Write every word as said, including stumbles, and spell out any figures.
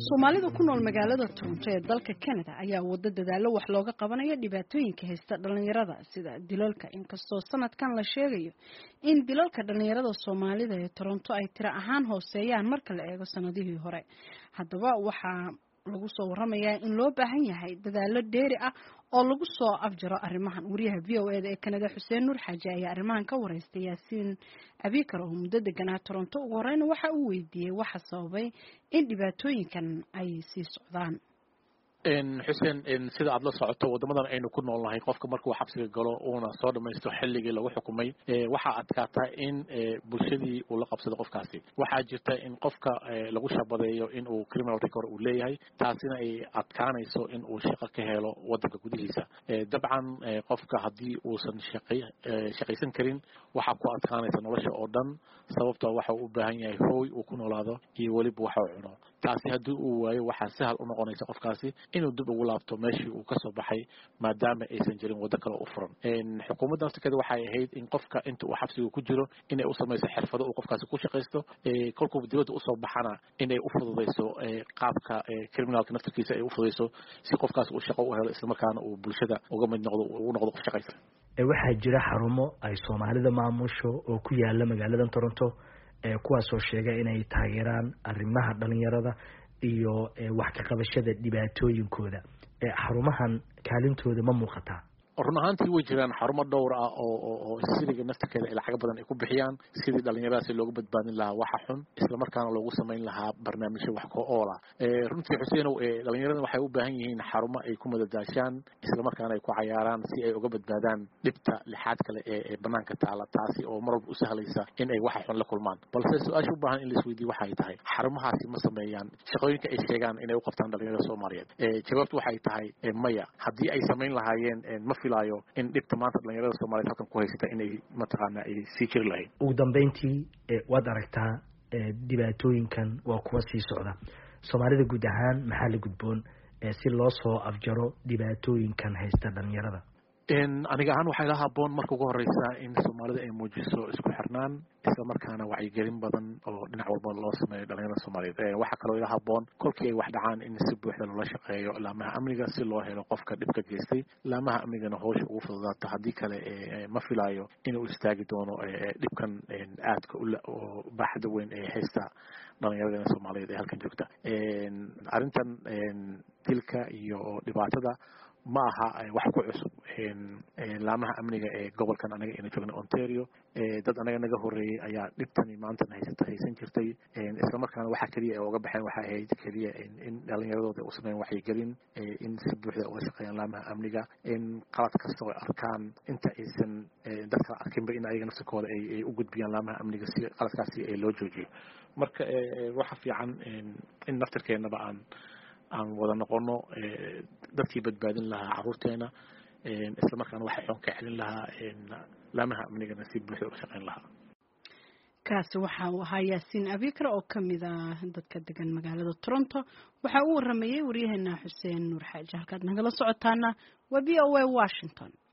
Soomaalida ku nool magaalada Toronto ee dalka Canada ayaa wada dadaalo wax looga qabanayo dhibaatooyinka haysta dhalinyarada sida dilalka, inkastoo sanadkan la sheegayo in dilalka dhalinyarada Soomaalida ee Toronto ay tiro ahaan hooseeyaan marka la eego sanadihii hore. Haddaba waxaa lagu soo waramayaa in loo baahan yahay dadaalo dheeri ah oo lagu soo afjaro arrimahan. Wariyaha V O A ee Canada Xuseen Nuur Xaaji ayaa arrimahan ka wareystay Yaasiin Abikar oo muddo deganaa Toronto. Ugu horreyn waxa uu weydiiyey waxa sababay in dhibaatooyinkan ay sii socdaan. in Xuseen in sida aad la socoto wadamadan aynu ku noolnahay qofka markuu xabsiga galo uuna soo dhamaysto xilligii lagu xukumay waxa adkaata in bulshadii uu la qabsado qofkaasi waxa jirta in qofka lagu shabadeeyo in uu criminal record uu leeyahay taasina ay adkaanayso in uu shaqo ka helo wadanka gudihiisa dabcan qofka hadii uusan shaqay shaqaysan karin waxa ku adkaanaysa nolosha oo dhan sababtoo waxa uu u baahan yahay hooy uu ku noolaado iyo waliba waxa uu cuno taasi hadii uu waayo waxa sahal u noqonaysa qofkaasi inuu dib ugu laabto meeshii uu ka soo baxay maadaama aysan jirin wada kale u furan in xukuumadda nafteeda waxay ahayd in qofka inta uu xabsiga ku jiro inay u samayso xirfado uu qofkaasi ku shaqaysto ee kolkuu dibadda u soo baxana inay u fududeyso qaabka criminalka naftiisa ay u fududeyso si qofkaasi uu shaqo u helo isla markaana uu bulshada uga mid noqdo uu noqdo qof shaqaysan ee waxaa jira xarumo ay Soomaalida maamusho oo ku yaala magaalada Toronto ee kuwaas oo sheegay inay taageeraan arrimaha dhalinyarada iyo wax ka qabashada dhibaatooyinkooda ee xarumahan kaalintooda ma muuqataa run ahaantii way jiraan xarumo dhowr ah oo oo siriga nafteeda ay lacag badan ay ku bixiyaan sidii dhalinyarada looga badbaadin lahaa waxa xun isla markaana loogu sameyn lahaa barnaamijyo wax ka oola ee runtii Xuseen oo dhalinyarada waxay u baahan yihiin xarumo ay ku madadaashaan isla markaana ay ku cayaaraan si ay uga badbaadaan dhibta lixaad kale ee banaanka taala taasi oo marwalba u sahlaysa in ay waxa xun la kulmaan balse su'aasha u baahan in la isweydiiyo waxa ay tahay xarumahaasi ma sameeyaan shaqooyinka ay sheegaan inay u qabtaan dhalinyarada Soomaaliyeed ee jawaabtu waxay tahay maya hadii ay sameyn lahaayeen filayo in dhibta maanta dhalinyarada Soomaaliyeed halkan ku haysata inay mataqaana ay sii jiri lahayn ugu dambeyntii waad aragtaa dhibaatooyinkan waa kuwa sii socda Soomaalida guud ahaan maxaa la gudboon si loo soo afjaro dhibaatooyinkan haysta dhalinyarada in aniga ahaan waxay la haboon marka ugu horeysa in Soomaalida ay muujiso isku xirnaan isla markaana wacyi gelin badan oo dhinac walba loo sameeyo dhalinyarada Soomaaliyeed ee waxa kale oo la haboon kolkii ay wax dhacaan in si buuxda loo shaqeeyo laamaha amniga si loo helo qofka dhibka geystay laamaha amnigana howsha ugu fududaato hadii kale ma filayo inuu istaagi doono dhibkan aadka oo baaxad weyn ee haysta dhalinyarada Soomaaliyeed ee halkan joogta een arintan dilka iyo dhibaatada ma aha wax ku cusub in laamaha amniga ee gobolkan anaga in joogno Ontario ee dad anaga naga horeeyay ayaa dhibtani maanta haysata haysan jirtay in isla markaana waxa kaliya oo uga baxeen waxa ahayd kaliya in dhalinyaradooda u sameeyaan waxay gelin in si buuxda uga shaqeeyaan laamaha amniga in qalad kasta oo arkaan inta aysan dadka arkinba in ayaga nafsikooda ay u gudbiyaan laamaha amniga si qaladkaasi ay loo joojiyo marka waxa fiican in naftirkeenaba aan aan wada noqono dadkii badbaadin lahaa caruurteena isla markaana waxa xun ka xilin lahaa laamaha amniga si buuxda u shaqeyn lahaa kaasi waxa uu ahaa Yaasiin Abikar oo kamid ah dadka degan magaalada Toronto waxa uu waramayay wariyaheena Xuseen Nuur Xaaji halkaad nagala socotaana waa V O A Washington.